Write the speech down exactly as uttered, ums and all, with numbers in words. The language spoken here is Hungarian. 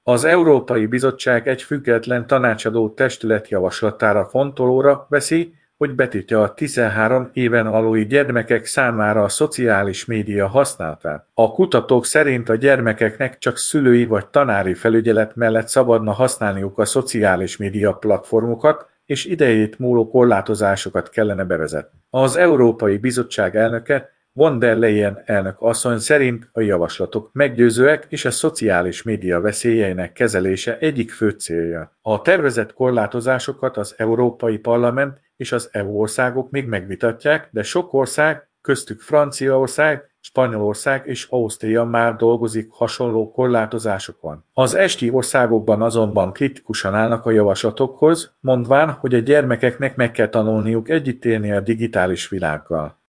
Az Európai Bizottság egy független tanácsadó testület javaslatára fontolóra veszi, hogy betiltja a tizenhárom éven aluli gyermekek számára a szociális média használatát. A kutatók szerint a gyermekeknek csak szülői vagy tanári felügyelet mellett szabadna használniuk a szociális média platformokat, és idejét múló korlátozásokat kellene bevezetni. Az Európai Bizottság elnöke von der Leyen elnök asszony szerint a javaslatok meggyőzőek és a szociális média veszélyeinek kezelése egyik fő célja. A tervezett korlátozásokat az Európai Parlament és az é u országok még megvitatják, de sok ország, köztük Franciaország, Spanyolország és Ausztria már dolgozik hasonló korlátozásokon. Az esti országokban azonban kritikusan állnak a javaslatokhoz, mondván, hogy a gyermekeknek meg kell tanulniuk együtt élni a digitális világgal.